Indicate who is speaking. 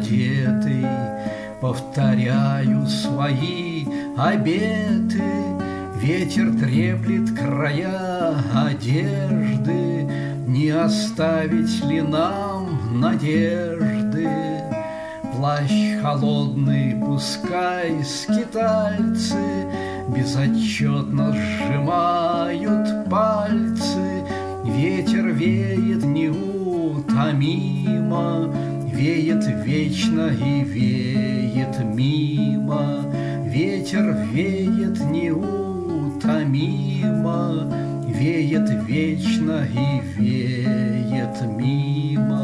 Speaker 1: одетый, повторяю свои обеты. Ветер треплет края одежды, не оставить ли нам надежды? Плащ холодный пускай скитальцы безотчетно сжимают пальцы. Ветер веет неутомимо, веет вечно и веет мимо. Ветер веет неутомимо, веет вечно и веет мимо.